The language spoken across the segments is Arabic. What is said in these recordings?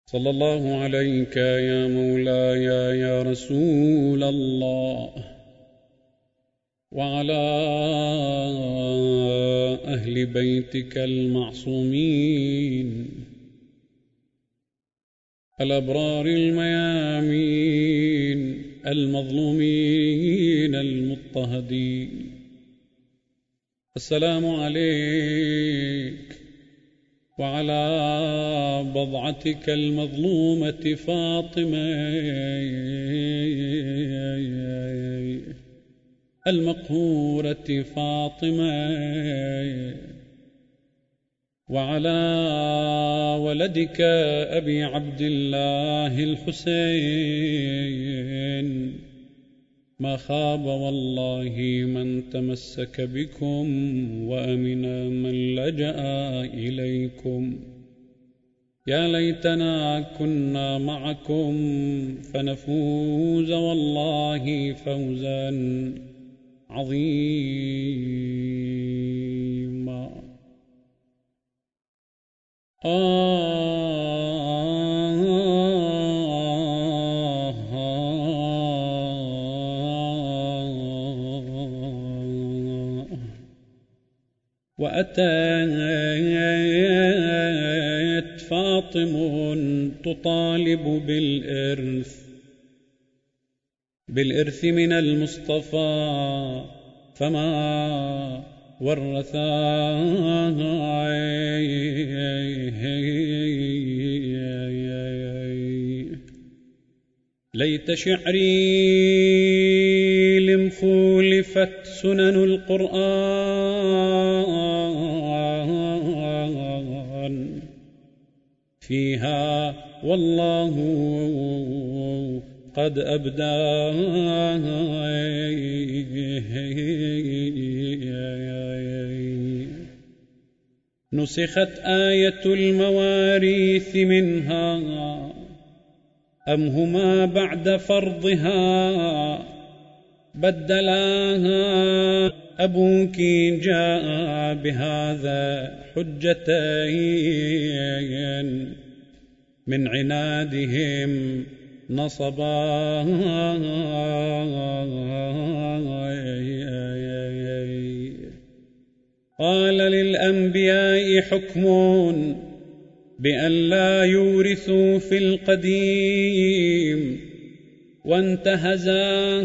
صلى الله عليك يا مولاي يا رسول الله وعلى أهل بيتك المعصومين الأبرار الميامين المظلومين المضطهدين. السلام عليك وعلى بضعتك المظلومة فاطمة المقهورة فاطمة وعلى ولدك أبي عبد الله الحسين ما خاب والله من تمسك بكم وأمن من لجأ إليكم. يا ليتنا كنا معكم فنفوز والله فوزا عظيما. وأتت فاطم تطالب بالإرث من المصطفى فما ورثا ليت شعري لمخولفت سنن القرآن فيها والله قد أبدى نسخت آية المواريث منها أم هما بعد فرضها بدلاها أبوك جاء بهذا حجتين من عنادهم نصبا قال للأنبياء حكم بأن لا يورثوا في القديم وانتهزا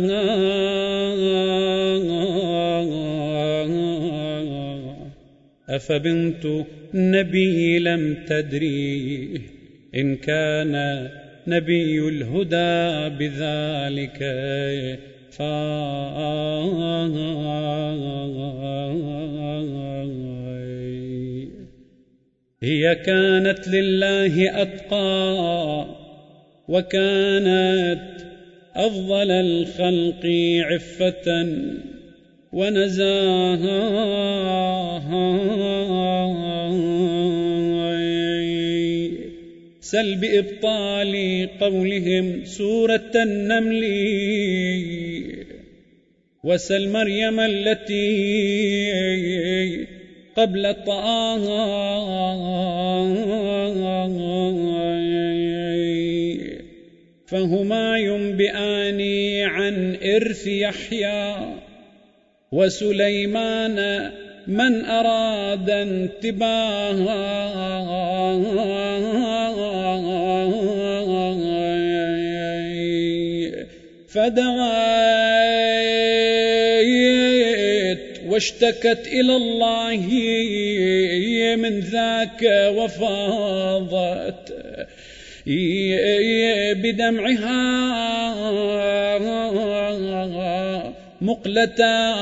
أفبنت النبي لم تدري إن كان نبي الهدى بذلك هي كانت لله أتقى وكانت أفضل الخلق عفة ونزاها سل بإبطال قولهم سورة النمل وسل مريم التي قبل طه فهما ينبئان عن إرث يحيى وسليمان من أراد انتباها فدعت واشتكت إلى الله من ذاك وفاضت بدمعها مقلتا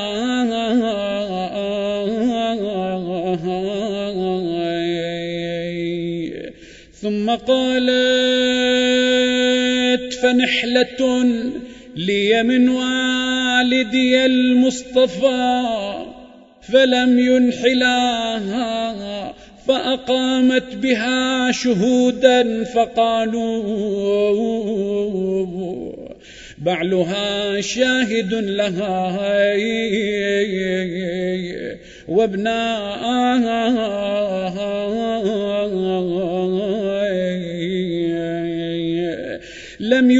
ثم قالت فنحلة لي من والدي المصطفى فلم ينحلاها فأقامت بها شهودا فقالوا بعلها شاهد لها وابناها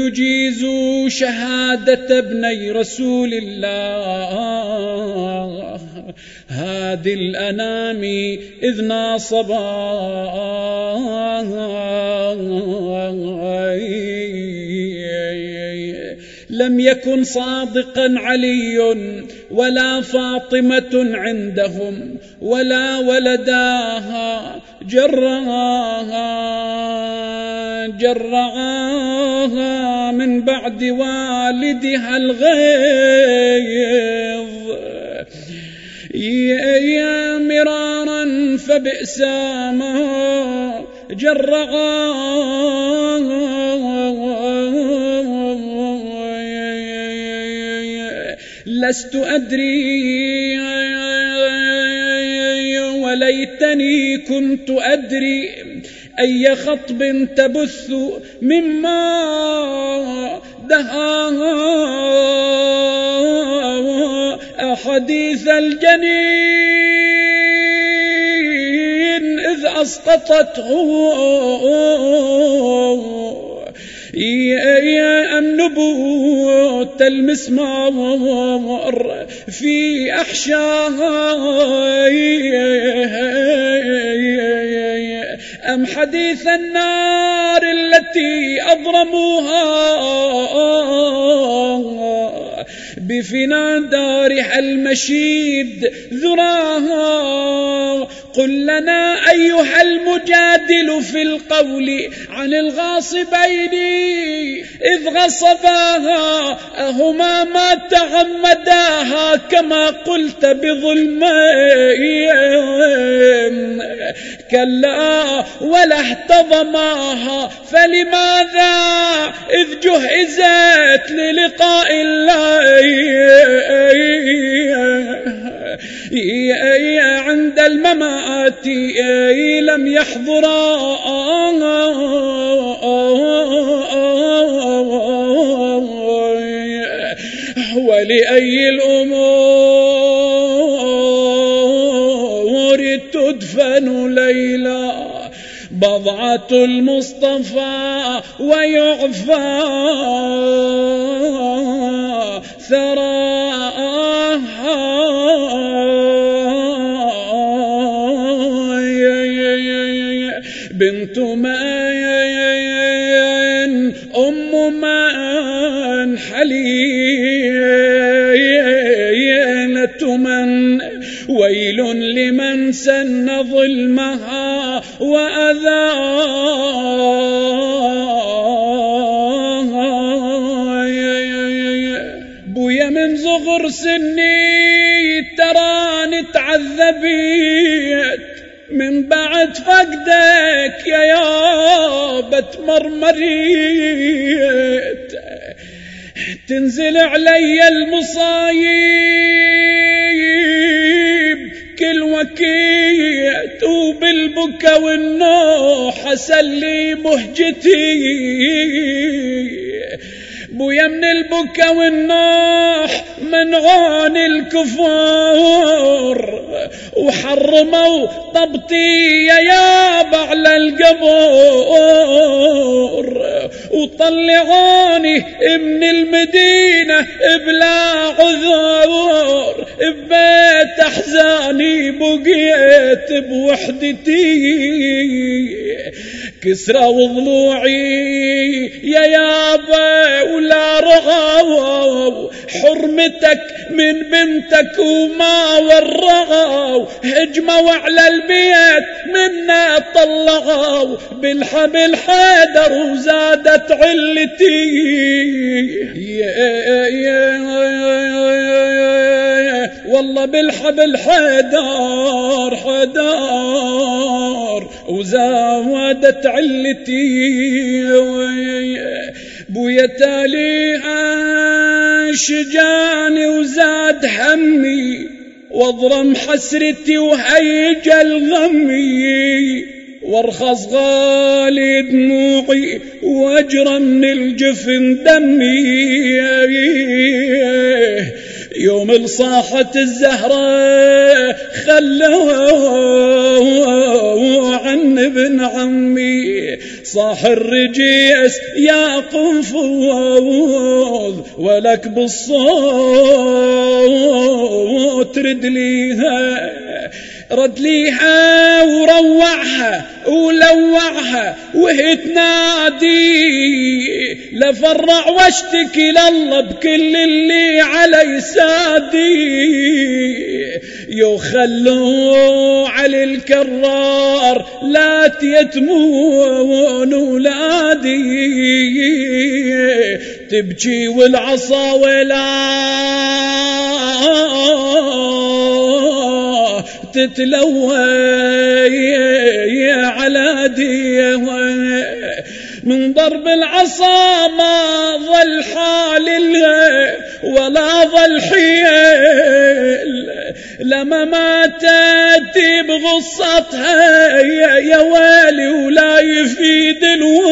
يجيز شهادة ابني رسول الله هادي الأنام إذ ناصبا لم يكن صادقا علي ولا فاطمة عندهم ولا ولداها جرعاها من بعد والدها الغيظ يا مرارا فبئس ما لست أدري وليتني كنت أدري أي خطب تبث مما دها حديث الجنين إذ أسقطته يا أم نبوة المسمار في أحشائي أم حديث النار التي أضرموها بفنا دارها المشيد ذراها قل لنا أيها المجادل في القول عن الغاصبين إذ غصباها أهما ما تعمداها كما قلت بظلمين كلا ولا احتضماها فلماذا إذ جهزت للقاء الله عند الممات لم يحضرا ولأي الأمور تدفن ليلى بضعة المصطفى ويعفى ثراها بنت من أم من حليلة من ويل لمن سن ظلمها وأذاها بويا من صغر سني تراني تعذبيت من بعد فقدك يا يابت مرمريت تنزل علي المصايب كل وكيت وبالبكا والنوح أسلي مهجتي بويا من البكا والنوح منعون الكفار وحرموا طبطي يا يابا على القبور وطلعوني من المدينة بلا عذور ببيت أحزاني بقيت بوحدتي كسرى وضلوعي يا يابا ولا رغاو حرمتك من بنتك وما ورغاو هجموا على البيت منا طلعوا بالحبل حيدر وزادت علتي والله بالحبل حيدر وزادت علتي بويا تاليها شجاني وزاد همي واضرم حسرتي وهيج الغمي وارخص غالي دموعي واجرى من الجفن دمي يوم الصاحة الزهرة خلوا عن ابن عمي صاح الرجيس يا قنفوذ ولك بالصوت رد ليها وروعها ولوعها وهي تنادي لفرع واشتكي لله بكل اللي علي سادي يخلوا على الكرار لا تيتمون ولادي تبكي والعصا ولا تتلوى على ديه من ضرب العصا ما ظل حال ولا ظل حيل لما ماتت بغصتها يا ويلي ولا يفيد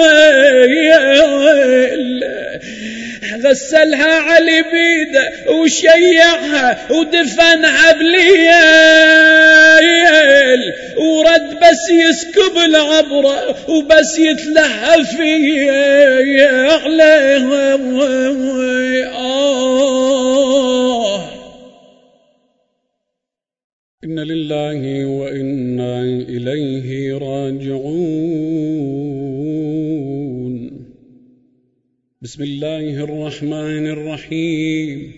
الويل غسلها على بيده وشيعها ودفنها بليل ورد بس يسكب العبرة وبس يتلهف فيه عليها إن لله وإنا إليه راجعون. بسم الله الرحمن الرحيم.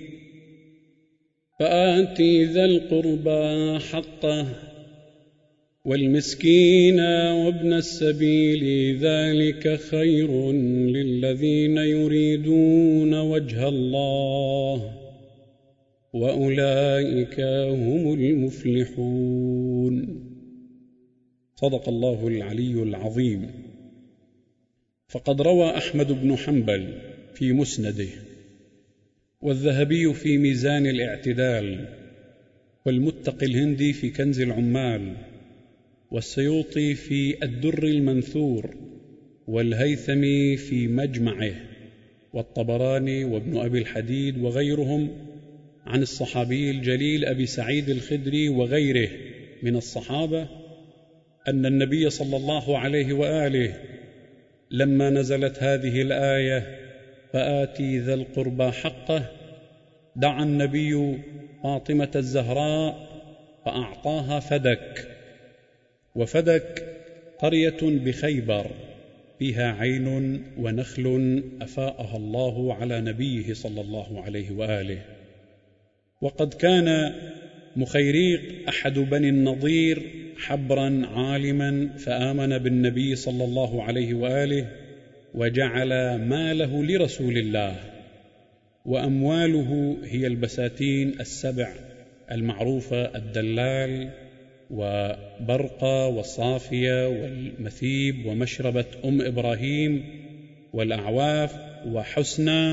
فآتي ذا القربى حقه والمسكين وابن السبيل ذلك خير للذين يريدون وجه الله وأولئك هم المفلحون. صدق الله العلي العظيم. فقد روى أحمد بن حنبل في مسنده والذهبي في ميزان الاعتدال والمتقي الهندي في كنز العمال والسيوطي في الدر المنثور والهيثمي في مجمعه والطبراني وابن أبي الحديد وغيرهم عن الصحابي الجليل أبي سعيد الخدري وغيره من الصحابة أن النبي صلى الله عليه وآله لما نزلت هذه الآية فآتي ذا القربى حقه دعا النبي فاطمة الزهراء فأعطاها فدك. وفدك قرية بخيبر فيها عين ونخل أفاءها الله على نبيه صلى الله عليه وآله. وقد كان مخيريق أحد بني النضير حبرا عالما فآمن بالنبي صلى الله عليه وآله وجعل ماله لرسول الله، وأمواله هي البساتين السبع المعروفة الدلال وبرقة والصافية والمثيب ومشربة أم إبراهيم والأعواف وحسنى.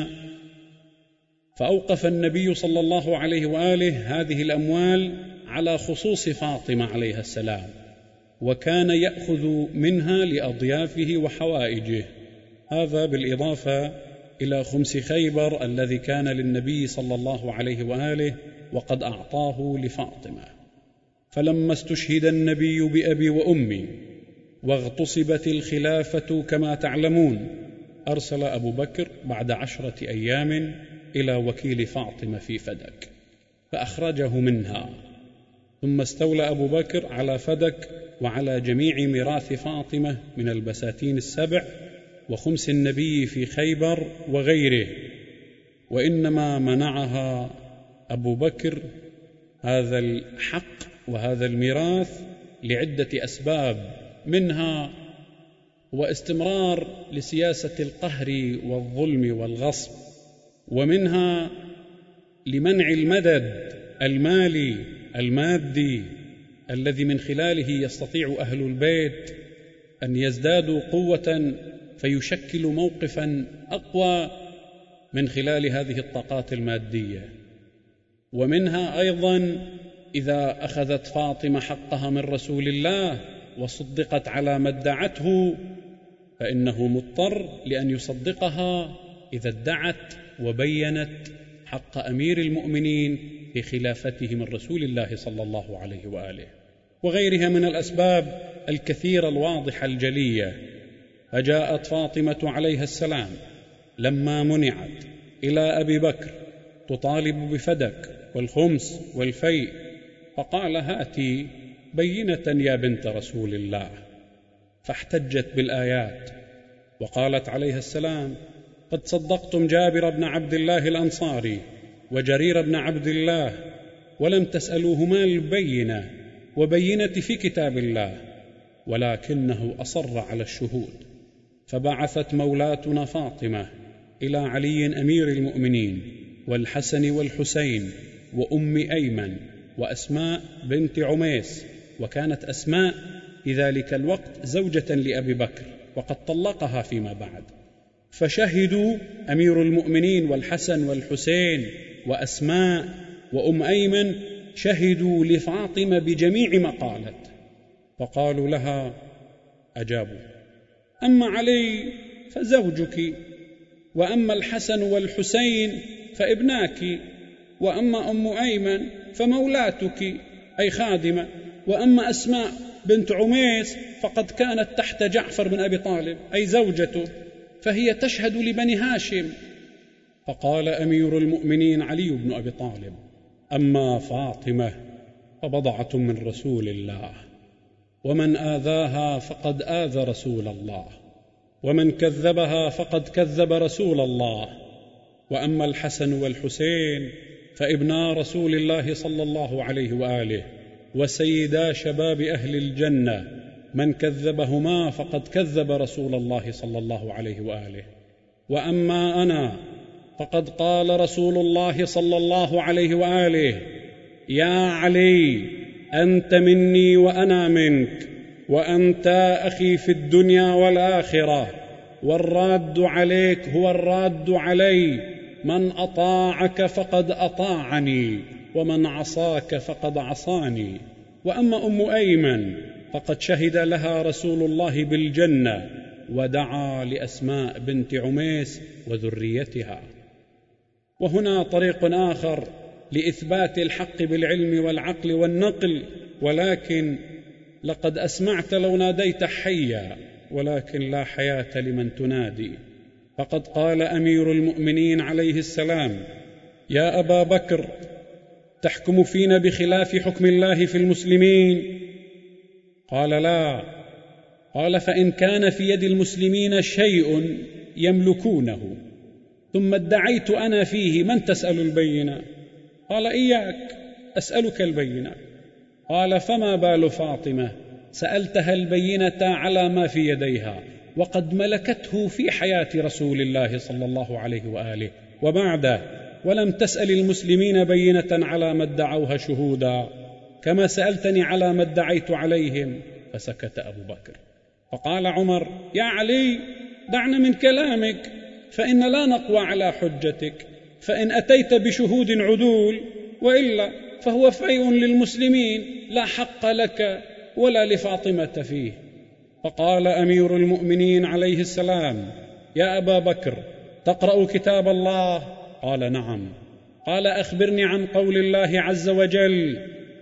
فأوقف النبي صلى الله عليه وآله هذه الأموال على خصوص فاطمة عليها السلام، وكان يأخذ منها لأضيافه وحوائجه، هذا بالإضافة إلى خمس خيبر الذي كان للنبي صلى الله عليه وآله وقد أعطاه لفاطمة. فلما استشهد النبي بأبي وأمي واغتصبت الخلافة كما تعلمون، أرسل أبو بكر بعد 10 أيام إلى وكيل فاطمة في فدك فأخرجه منها، ثم استولى أبو بكر على فدك وعلى جميع ميراث فاطمة من البساتين السبع وخمس النبي في خيبر وغيره. وإنما منعها أبو بكر هذا الحق وهذا الميراث لعدة أسباب، منها واستمرار لسياسة القهر والظلم والغصب، ومنها لمنع المدد المالي المادي الذي من خلاله يستطيع أهل البيت أن يزدادوا قوة فيشكل موقفا أقوى من خلال هذه الطاقات المادية. ومنها أيضا إذا أخذت فاطمة حقها من رسول الله وصدقت على ما ادعته فإنه مضطر لأن يصدقها إذا ادعت وبينت حق أمير المؤمنين في خلافته من رسول الله صلى الله عليه وآله. وغيرها من الأسباب الكثيرة الواضحة الجلية. فجاءت فاطمة عليها السلام لما منعت إلى أبي بكر تطالب بفدك والخمس والفيء، فقال: هاتي بينة يا بنت رسول الله. فاحتجت بالآيات وقالت عليها السلام: قد صدقتم جابر بن عبد الله الأنصاري وجرير بن عبد الله ولم تسألوهما البينة، وبينة في كتاب الله، ولكنه أصر على الشهود. فبعثت مولاتنا فاطمة إلى علي أمير المؤمنين والحسن والحسين وأم أيمن وأسماء بنت عميس، وكانت أسماء في ذلك الوقت زوجة لأبي بكر وقد طلقها فيما بعد. فشهدوا أمير المؤمنين والحسن والحسين وأسماء وأم أيمن شهدوا لفاطمة بجميع ما قالت. فقالوا لها، أجابوا: أما علي فزوجك، وأما الحسن والحسين فابناك، وأما أم أيمن فمولاتك أي خادمة، وأما أسماء بنت عميس فقد كانت تحت جعفر بن أبي طالب أي زوجته، فهي تشهد لبني هاشم. فقال أمير المؤمنين علي بن أبي طالب: أما فاطمة فبضعة من رسول الله، ومن آذاها فقد آذى رسول الله، ومن كذبها فقد كذب رسول الله. وأما الحسن والحسين فابنا رسول الله صلى الله عليه وآله وسيدا شباب أهل الجنة، من كذبهما فقد كذب رسول الله صلى الله عليه وآله. وأما أنا فقد قال رسول الله صلى الله عليه وآله: يا علي أنت مني وأنا منك، وأنت أخي في الدنيا والآخرة، والراد عليك هو الراد علي، من أطاعك فقد أطاعني، ومن عصاك فقد عصاني. وأما أم أيمن فقد شهد لها رسول الله بالجنة، ودعا لأسماء بنت عميس وذريتها. وهنا طريق آخر لإثبات الحق بالعلم والعقل والنقل، ولكن لقد أسمعت لو ناديت حيا، ولكن لا حياة لمن تنادي. فقد قال أمير المؤمنين عليه السلام: يا أبا بكر، تحكم فينا بخلاف حكم الله في المسلمين؟ قال: لا. قال: فإن كان في يد المسلمين شيء يملكونه ثم ادعيت أنا فيه، من تسأل البينة؟ قال: إياك أسألك البينة. قال: فما بال فاطمة سألتها البينة على ما في يديها وقد ملكته في حياة رسول الله صلى الله عليه وآله وبعده، ولم تسأل المسلمين بينة على ما ادعوها شهودا كما سألتني على ما ادعيت عليهم. فسكت أبو بكر. فقال عمر: يا علي، دعنا من كلامك، فإن لا نقوى على حجتك، فإن أتيت بشهود عدول، وإلا فهو فيء للمسلمين لا حق لك ولا لفاطمة فيه. فقال أمير المؤمنين عليه السلام: يا أبا بكر، تقرأ كتاب الله؟ قال: نعم. قال: أخبرني عن قول الله عز وجل: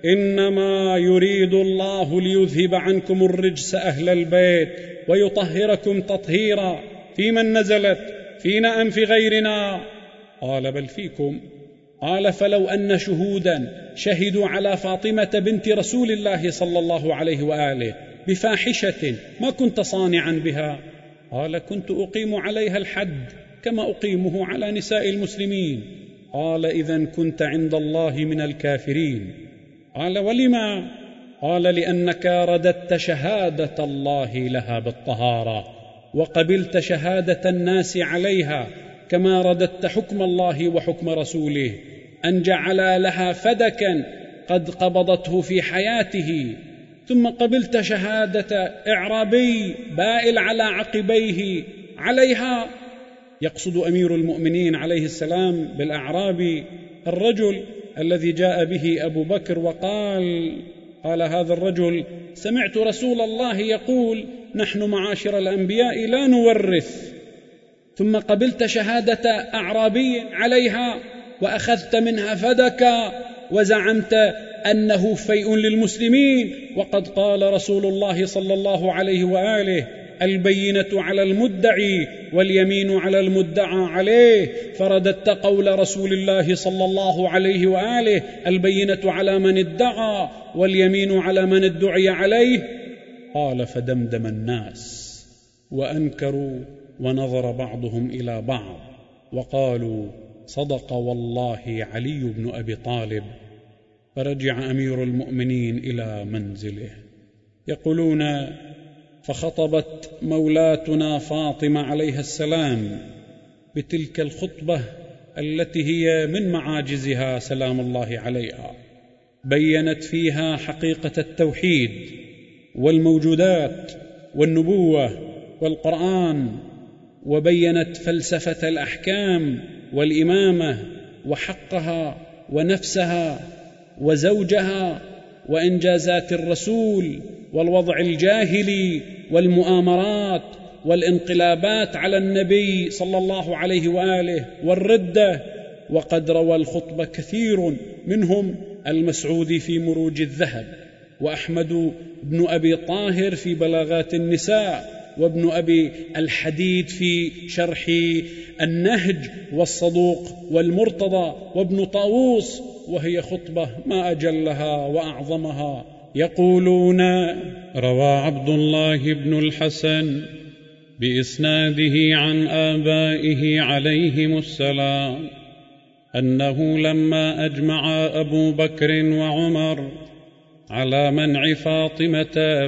إنما يريد الله ليذهب عنكم الرجس أهل البيت ويطهركم تطهيرا. في من نزلت؟ فينا أم في غيرنا؟ قال: بل فيكم. قال: فلو أن شهودا شهدوا على فاطمة بنت رسول الله صلى الله عليه وآله بفاحشة ما كنت صانعا بها؟ قال: كنت أقيم عليها الحد كما أقيمه على نساء المسلمين. قال: إذن كنت عند الله من الكافرين. قال: ولما؟ قال: لأنك رددت شهادة الله لها بالطهارة، وقبلت شهادة الناس عليها، كما رددت حكم الله وحكم رسوله أن جعل لها فدكا قد قبضته في حياته، ثم قبلت شهادة إعرابي بائل على عقبيه عليها. يقصد أمير المؤمنين عليه السلام بالأعرابي الرجل الذي جاء به أبو بكر قال هذا الرجل: سمعت رسول الله يقول: نحن معاشر الأنبياء لا نورث. ثم قبلت شهادة أعرابي عليها وأخذت منها فدكا، وزعمت أنه فيء للمسلمين، وقد قال رسول الله صلى الله عليه وآله: البينة على المدعي واليمين على المدعى عليه. فرددت قول رسول الله صلى الله عليه وآله: البينة على من ادعى واليمين على من ادعي عليه. قال: فدمدم الناس وأنكروا، ونظر بعضهم إلى بعض وقالوا: صدق والله علي بن أبي طالب. فرجع أمير المؤمنين إلى منزله. يقولون: فخطبت مولاتنا فاطمة عليها السلام بتلك الخطبة التي هي من معاجزها سلام الله عليها، بيّنت فيها حقيقة التوحيد والموجودات والنبوة والقرآن، وبيّنت فلسفة الأحكام والإمامة وحقها ونفسها وزوجها وإنجازات الرسول والوضع الجاهلي والمؤامرات والانقلابات على النبي صلى الله عليه وآله والردة. وقد روى الخطبة كثير منهم: المسعودي في مروج الذهب، وأحمد بن أبي طاهر في بلاغات النساء، وابن أبي الحديد في شرح النهج، والصدوق والمرتضى، وابن طاووس، وهي خطبة ما أجلها وأعظمها. يقولون: روى عبد الله بن الحسن بإسناده عن آبائه عليهم السلام أنه لما أجمع أبو بكر وعمر على منع فاطمة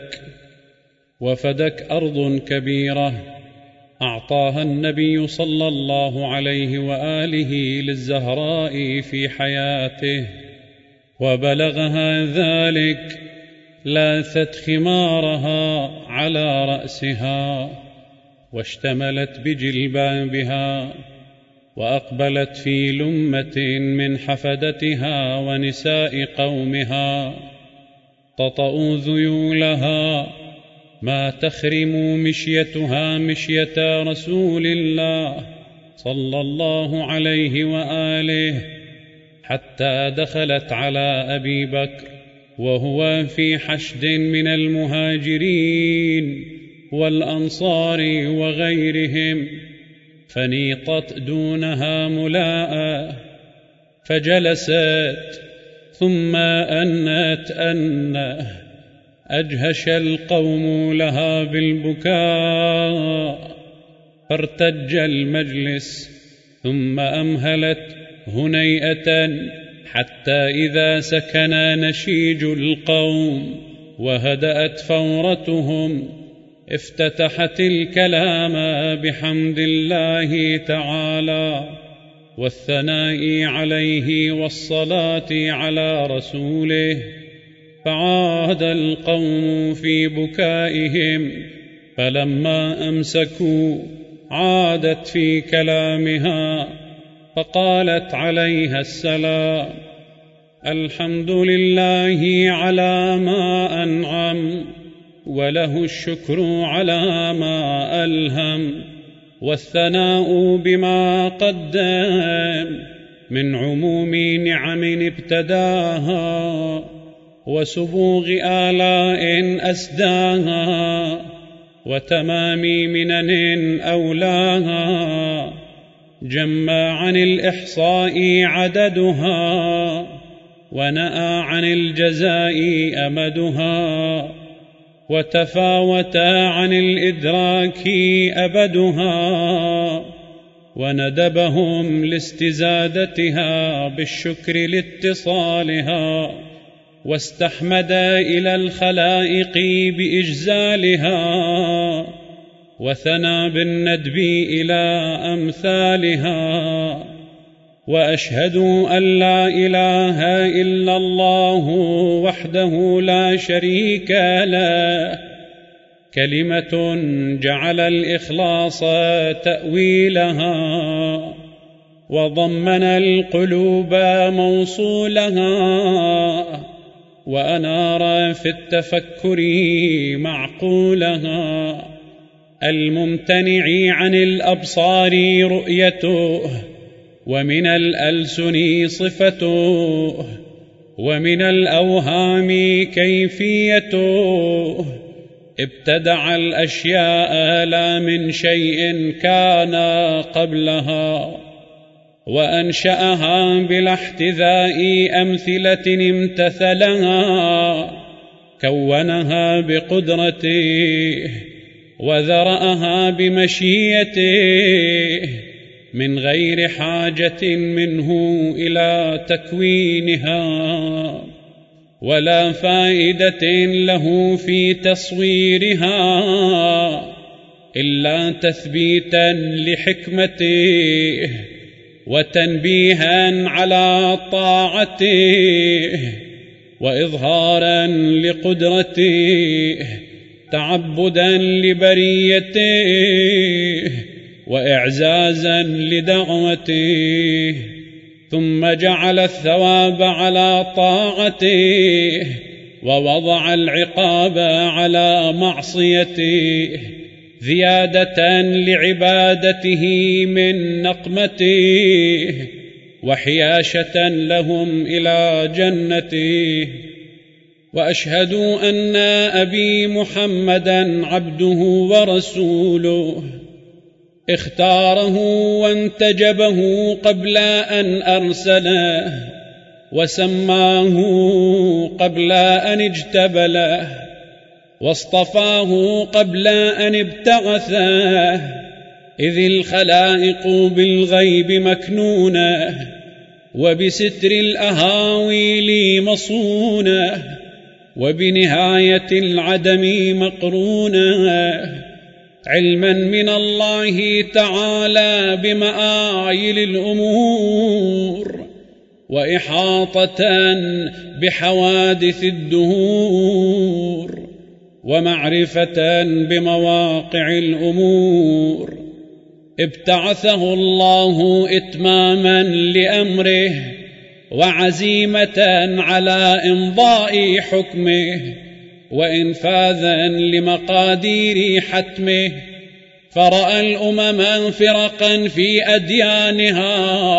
وفدك أرض كبيرة أعطاها النبي صلى الله عليه وآله للزهراء في حياته، وبلغها ذلك لاثت خمارها على رأسها واشتملت بجلبابها، وأقبلت في لمة من حفدتها ونساء قومها تطأ ذيولها ما تخرم مشيتها مشية رسول الله صلى الله عليه وآله، حتى دخلت على أبي بكر وهو في حشد من المهاجرين والأنصار وغيرهم، فنيطت دونها ملاء فجلست، ثم أنت أجهش القوم لها بالبكاء، فارتج المجلس، ثم أمهلت هنيئة حتى إذا سكن نشيج القوم وهدأت فورتهم افتتحت الكلام بحمد الله تعالى والثناء عليه والصلاة على رسوله، فعاد القوم في بكائهم، فلما أمسكوا عادت في كلامها فقالت عليها السلام: الحمد لله على ما أنعم، وله الشكر على ما ألهم، والثناء بما قدم من عموم نعم ابتداها وسبوغ آلاء أسداها وتمام منن أولاها، جمع عن الإحصاء عددها ونأى عن الجزاء أمدها، وتفاوت عن الإدراك أبدها، وندبهم لاستزادتها بالشكر لاتصالها، واستحمد إلى الخلائق بإجزالها، وثنى بالندب إلى أمثالها. وأشهد أن لا إله إلا الله وحده لا شريك له، كلمة جعل الإخلاص تأويلها، وضمن القلوب موصولها، وأنار في التفكر معقولها، الممتنع عن الأبصار رؤيته، ومن الألسن صفته، ومن الأوهام كيفيته، ابتدع الأشياء لا من شيء كان قبلها، وأنشأها بلا احتذاء أمثلة امتثلها، كونها بقدرته وذرأها بمشيئته من غير حاجة منه إلى تكوينها، ولا فائدة له في تصويرها إلا تثبيتا لحكمته وتنبيها على طاعته وإظهارا لقدرته، تعبدا لبريته وإعزازا لدعوته، ثم جعل الثواب على طاعته ووضع العقاب على معصيته، زيادة لعبادته من نقمته وحياشة لهم إلى جنته. وأشهد أن أبي محمدا عبده ورسوله، اختاره وانتجبه قبل أن أرسله، وسماه قبل أن اجتبله، واصطفاه قبل أن ابتعثه، إذ الخلائق بالغيب مكنونة وبستر الأهاويل مصونة وبنهاية العدم مقرونة، علما من الله تعالى بمآيل الأمور، وإحاطة بحوادث الدهور، ومعرفة بمواقع الأمور. ابتعثه الله إتماما لأمره وعزيمة على إمضاء حكمه وإنفاذا لمقادير حتمه، فرأى الأمم فرقا في أديانها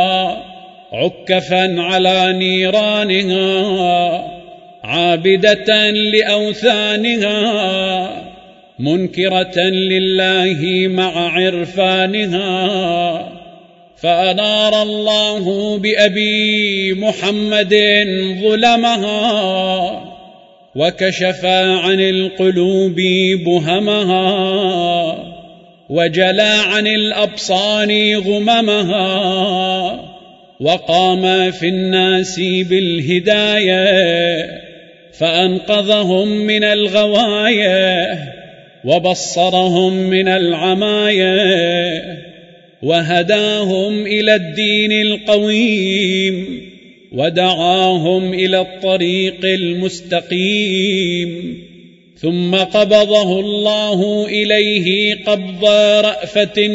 عكفا على نيرانها، عابدة لأوثانها منكرة لله مع عرفانها، فأنار الله بأبي محمد ظلمها وكشف عن القلوب بهمها، وجلى عن الأبصار غممها، وقام في الناس بالهداية فأنقذهم من الغوايا وبصرهم من العمايا، وهداهم إلى الدين القويم ودعاهم إلى الطريق المستقيم، ثم قبضه الله إليه قبض رأفة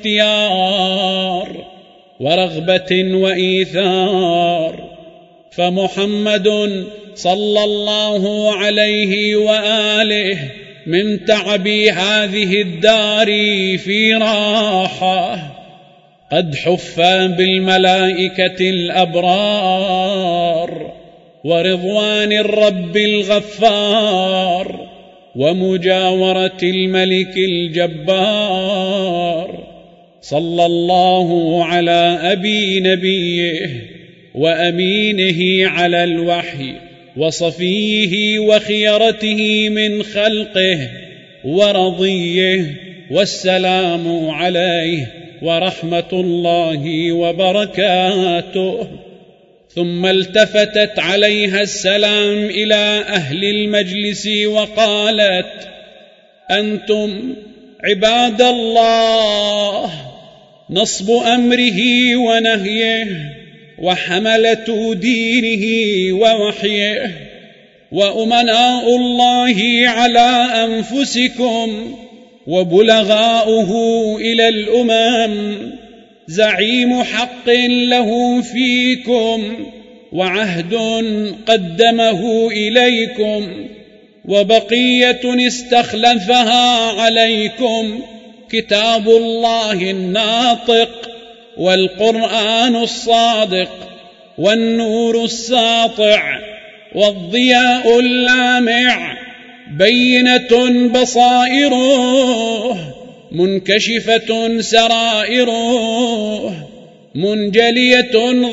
واختيار ورغبة وإيثار. فمحمد صلى الله عليه وآله من تعب هذه الدار في راحة، قد حف بالملائكة الأبرار ورضوان الرب الغفار ومجاورة الملك الجبار، صلى الله على أبي نبيه وأمينه على الوحي وصفيه وخيرته من خلقه ورضيه، والسلام عليه ورحمة الله وبركاته. ثم التفتت عليها السلام إلى أهل المجلس وقالت: أنتم عباد الله نصب أمره ونهيه وحملة دينه ووحيه، وأمناء الله على أنفسكم وبلغاؤه إلى الأمم، زعيم حق له فيكم وعهد قدمه إليكم، وبقية استخلفها عليكم، كتاب الله الناطق والقرآن الصادق والنور الساطع والضياء اللامع بينة بصائره، منكشفة سرائره، منجلية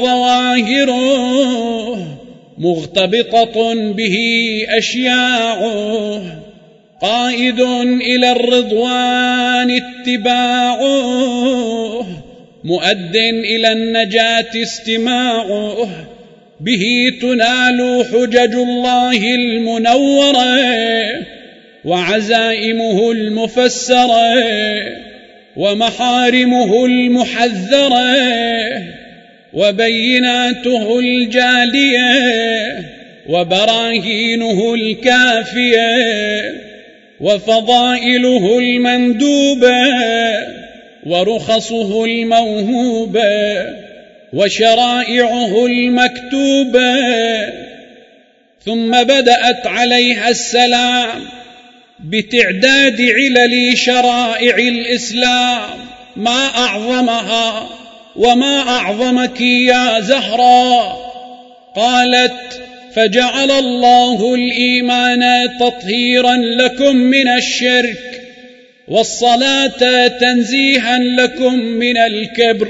ظواهره، مغتبطة به أشياعه، قائد إلى الرضوان اتباعه، مؤد إلى النجاة استماعه، به تنال حجج الله المنورة وعزائمه المفسرة ومحارمه المحذرة وبيناته الجالية وبراهينه الكافية وفضائله المندوبة ورخصه الموهوبة وشرائعه المكتوبة. ثم بدأت عليها السلام بتعداد علل شرائع الإسلام، ما أعظمها وما أعظمك يا زهراء. قالت: فجعل الله الإيمان تطهيرا لكم من الشرك، والصلاة تنزيها لكم من الكبر،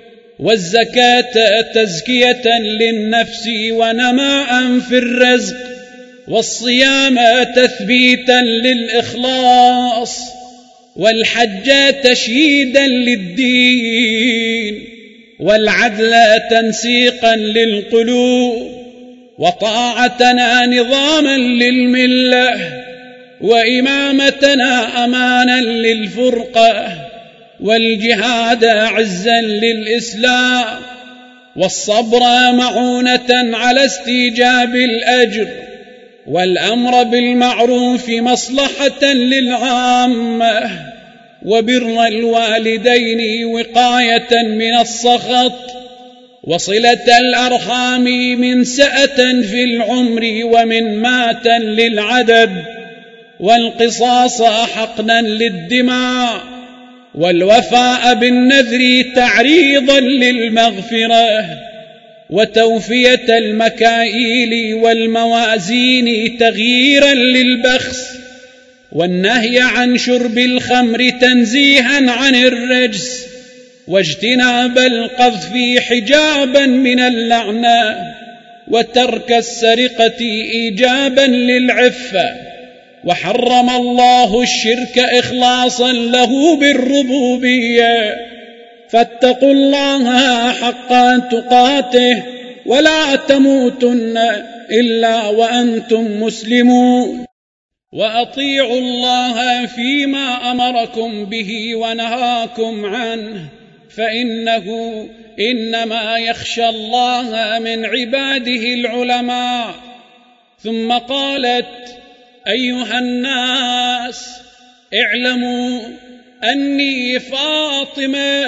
والزكاة تزكية للنفس ونماء في الرزق، والصيام تثبيتا للإخلاص، والحج تشييدا للدين، والعدل تنسيقا للقلوب، وطاعتنا نظاما للملة، وإمامتنا أمانا للفرقة، والجهاد عزا للإسلام، والصبر معونة على استيجاب الأجر، والأمر بالمعروف مصلحة للعامة، وبر الوالدين وقاية من السخط، وصلة الأرحام من سأة في العمر ومن مات للعدد، والقصاص حقنا للدماء، والوفاء بالنذر تعريضا للمغفرة، وتوفية المكائيل والموازين تغييرا للبخس، والنهي عن شرب الخمر تنزيها عن الرجس، واجتناب القذف حجابا من اللعنة، وترك السرقة إيجابا للعفة. وحرم الله الشرك إخلاصا له بالربوبية، فاتقوا الله حق تقاته ولا تموتن إلا وأنتم مسلمون، وأطيعوا الله فيما أمركم به ونهاكم عنه، فإنه إنما يخشى الله من عباده العلماء. ثم قالت: أيها الناس، اعلموا أني فاطمة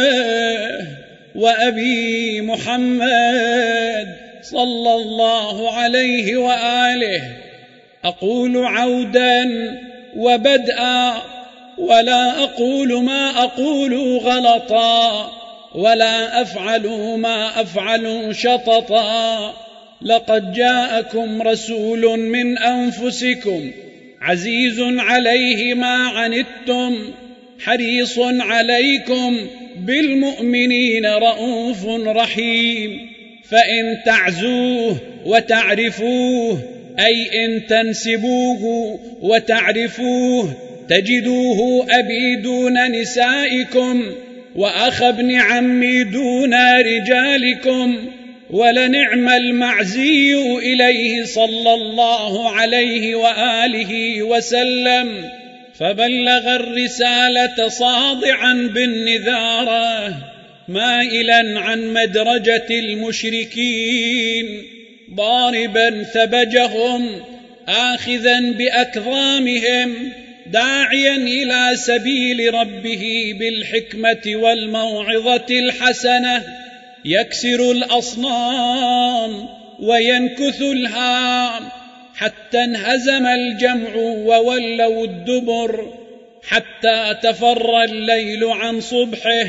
وأبي محمد صلى الله عليه وآله، أقول عودا وبدءا، ولا أقول ما أقول غلطا، ولا أفعل ما أفعل شططا. لقد جاءكم رسول من أنفسكم عزيز عليه ما عنتم، حريص عليكم بالمؤمنين رؤوف رحيم. فإن تعزوه وتعرفوه، أي إن تنسبوه وتعرفوه، تجدوه أبي دون نسائكم، وأخ ابن عمي دون رجالكم، ولنعم المعزي إليه صلى الله عليه وآله وسلم. فبلغ الرسالة صادعا بالنذارة، مائلا عن مدرجة المشركين، ضاربا ثبجهم، آخذا بأكظامهم، داعيا إلى سبيل ربه بالحكمة والموعظة الحسنة، يكسر الأصنام وينكث الهام، حتى انهزم الجمع وولوا الدبر، حتى تفر الليل عن صبحه،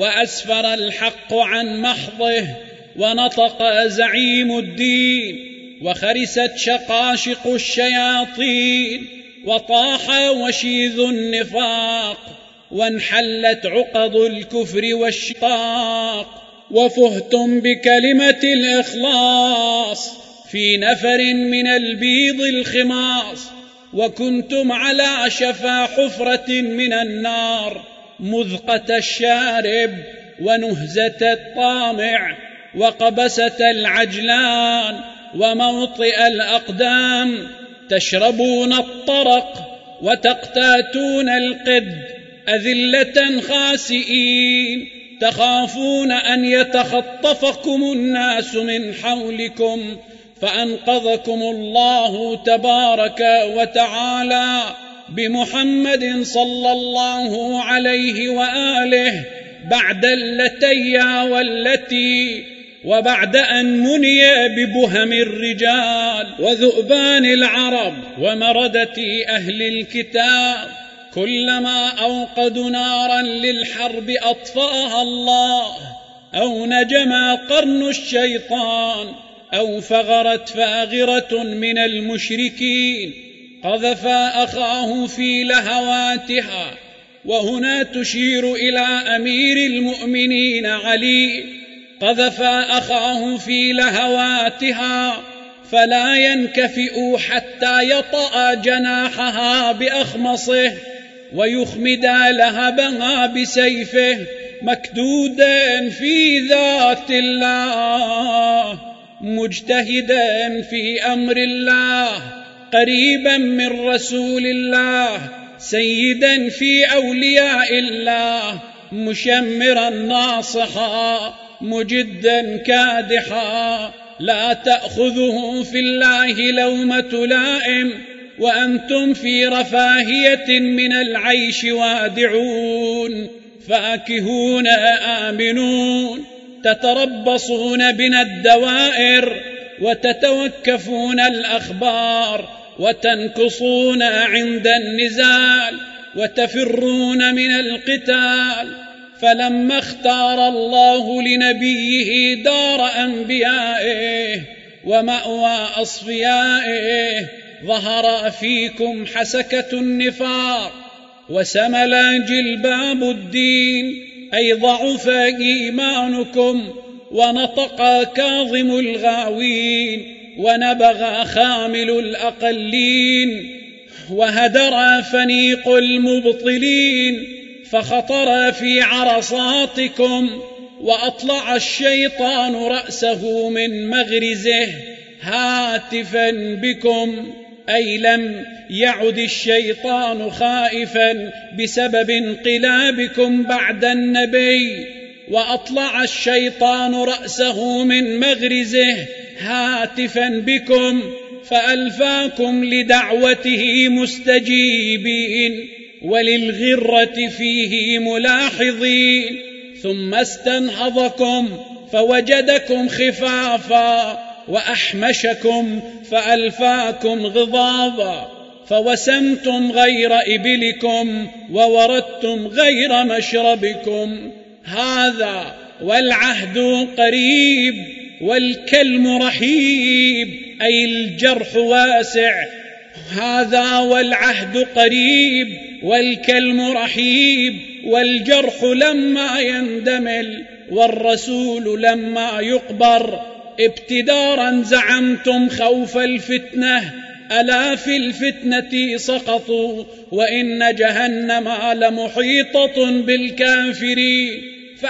وأسفر الحق عن محضه، ونطق زعيم الدين وخرست شقاشق الشياطين، وطاح وشيذ النفاق، وانحلت عقد الكفر والشقاق، وفهتم بكلمة الإخلاص في نفر من البيض الخماص، وكنتم على شفا حفرة من النار، مذقة الشارب ونهزة الطامع، وقبسة العجلان، وموطئ الأقدام، تشربون الطرق وتقتاتون القد، أذلة خاسئين، تخافون أن يتخطفكم الناس من حولكم، فأنقذكم الله تبارك وتعالى بمحمد صلى الله عليه وآله بعد اللتي والتي، وبعد أن مني ببهم الرجال وذؤبان العرب ومردة أهل الكتاب. كلما أوقدوا نارا للحرب أطفأها الله، أو نجم قرن الشيطان، أو فغرت فاغرة من المشركين قذف أخاه في لهواتها. وهنا تشير إلى أمير المؤمنين علي، قذف أخاه في لهواتها فلا ينكفئ حتى يطأ جناحها بأخمصه، ويخمد لهبها بسيفه، مكدودا في ذات الله، مجتهدا في أمر الله، قريبا من رسول الله، سيدا في أولياء الله، مشمرا ناصحا، مجدا كادحا، لا تأخذه في الله لومة لائم، وأنتم في رفاهية من العيش وادعون، فاكهون آمنون، تتربصون بنا الدوائر، وتتوكفون الأخبار، وتنكصون عند النزال، وتفرون من القتال. فلما اختار الله لنبيه دار أنبيائه ومأوى أصفيائه، ظهر فيكم حسكة النفاق، وسمل جلباب الدين، أي ضعف إيمانكم، ونطق كاظم الغاوين، ونبغ خامل الأقلين، وهدر فنيق المبطلين، فخطر في عرصاتكم، وأطلع الشيطان رأسه من مغرزه هاتفا بكم، أي لم يعد الشيطان خائفا بسبب انقلابكم بعد النبي، وأطلع الشيطان رأسه من مغرزه هاتفا بكم، فألفاكم لدعوته مستجيبين، وللغرة فيه ملاحظين، ثم استنهضكم فوجدكم خفافا، وأحمشكم فألفاكم غضابا، فوسمتم غير إبلكم، ووردتم غير مشربكم. هذا والعهد قريب، والكلم رحيب، أي الجرح واسع. هذا والعهد قريب، والكلم رحيب، والجرح لما يندمل، والرسول لما يقبر. ابتدارا زعمتم خوف الفتنة، ألا في الفتنة سقطوا، وإن جهنم لمحيطة بالكافرين.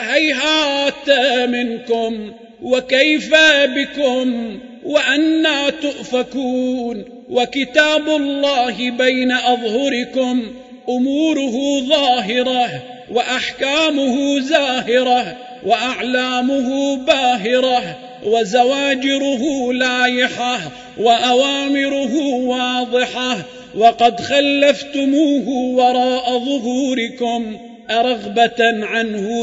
فهيهات منكم، وكيف بكم، وأنى تؤفكون. وكتاب الله بين أظهركم، أموره ظاهرة، وأحكامه زاهرة، وأعلامه باهرة، وزواجره لايحة، وأوامره واضحة، وقد خلفتموه وراء ظهوركم، أرغبة عنه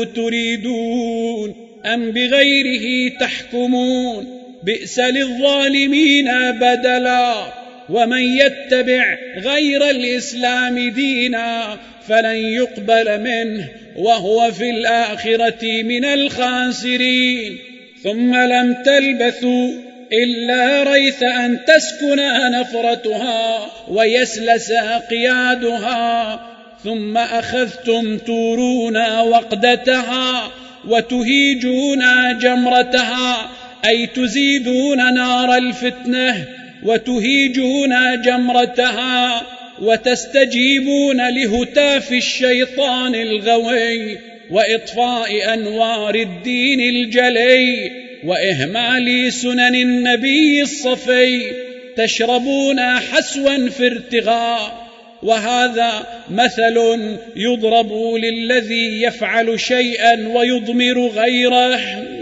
تريدون أم بغيره تحكمون؟ بئس للظالمين بدلا. ومن يتبع غير الإسلام دينا فلن يقبل منه، وهو في الآخرة من الخاسرين. ثم لم تلبثوا إلا ريث أن تسكن نفرتها ويسلس قيادها، ثم أخذتم تورون وقدتها وتهيجون جمرتها، أي تزيدون نار الفتنة وتهيجون جمرتها، وتستجيبون لهتاف الشيطان الغوي وإطفاء أنوار الدين الجلي وإهمال سنن النبي الصفي، تشربون حسوا في ارتغاء. وهذا مثل يضرب للذي يفعل شيئا ويضمر غيره.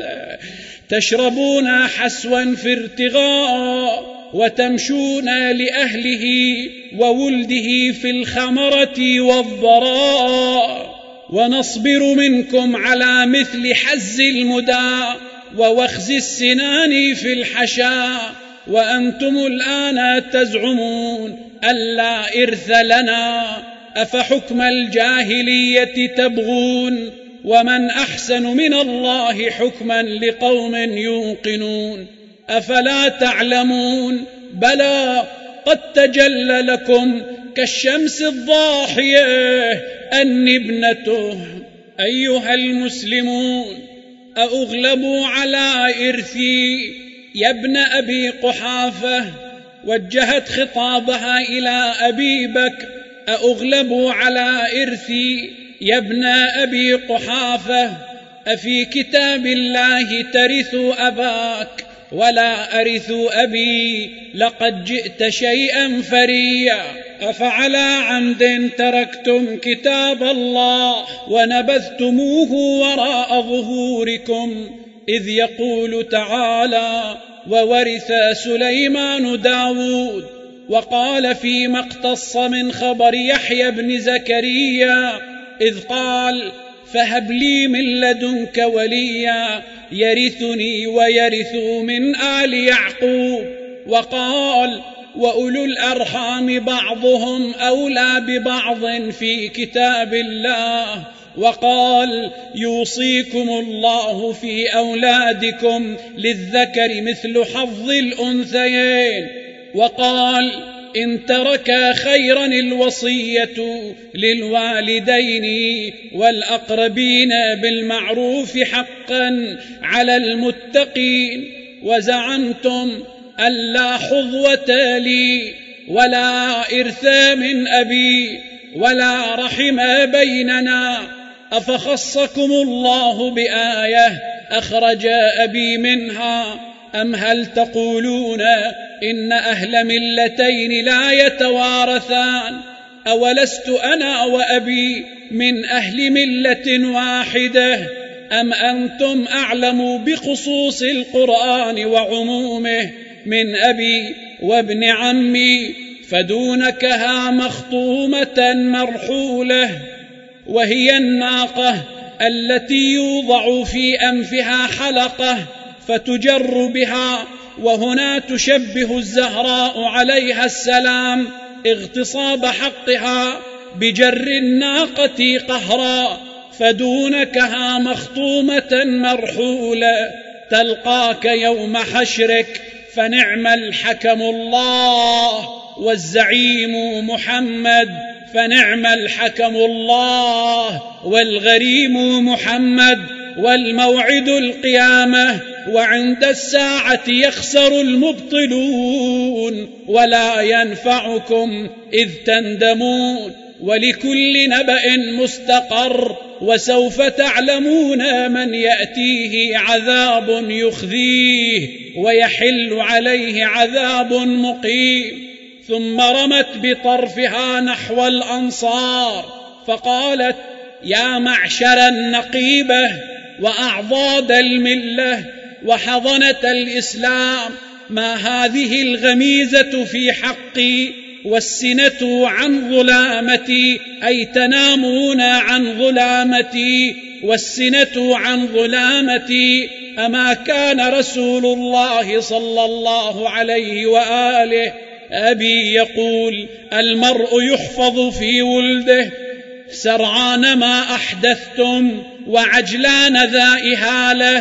تشربون حسوا في ارتغاء وتمشون لأهله وولده في الخمرة والضراء، ونصبر منكم على مثل حز المدى ووخز السنان في الحشاء، وأنتم الآن تزعمون ألا إرث لنا، أفحكم الجاهلية تبغون، ومن أحسن من الله حكما لقوم يوقنون. أفلا تعلمون؟ بلى قد تجلى لكم كالشمس الضاحية أني ابنته. أيها المسلمون، أأغلبوا على إرثي يا ابن أبي قحافة؟ وجهت خطابها إلى أبي بكر: أأغلبوا على إرثي يا ابن أبي قحافة؟ أفي كتاب الله ترث أباك ولا أرث أبي؟ لقد جئت شيئا فريا. أفعلى عمد تركتم كتاب الله ونبذتموه وراء ظهوركم؟ إذ يقول تعالى: وورث سليمان داود. وقال فيما اقتص من خبر يحيى بن زكريا إذ قال: فهب لي من لدنك وليا يرثني ويرث من آل يعقوب. وقال: وأولو الأرحام بعضهم أولى ببعض في كتاب الله. وقال: يوصيكم الله في أولادكم للذكر مثل حظ الأنثيين. وقال: إن ترك خيرا الوصية للوالدين والأقربين بالمعروف حقا على المتقين. وزعمتم ألا حظوة لي ولا إرث من أبي ولا رحم بيننا، أفخصكم الله بآية أخرج أبي منها؟ أم هل تقولون إن أهل ملتين لا يتوارثان؟ أولست أنا وأبي من أهل ملة واحدة؟ أم أنتم أعلم بخصوص القرآن وعمومه من أبي وابن عمي؟ فدونكها مخطومة مرحولة، وهي الناقة التي يوضع في أنفها حلقة فتجر بها، وهنا تشبه الزهراء عليها السلام اغتصاب حقها بجر الناقة قهرا. فدونكها مخطومة مرحولة، تلقاك يوم حشرك فنعم الحكم الله، والزعيم محمد فنعم الحكم الله، والغريم محمد، والموعد القيامة، وعند الساعة يخسر المبطلون ولا ينفعكم إذ تندمون. ولكل نبأ مستقر، وسوف تعلمون من يأتيه عذاب يخزيه ويحل عليه عذاب مقيم. ثم رمت بطرفها نحو الأنصار فقالت: يا معشر النقيبة وأعضاد الملة وحضنة الإسلام، ما هذه الغميزة في حقي والسنة عن ظلامتي؟ أي تنامون عن ظلامتي والسنة عن ظلامتي. أما كان رسول الله صلى الله عليه وآله أبي يقول: المرء يحفظ في ولده سرعان ما أحدثتم وعجلان ذا إهالة،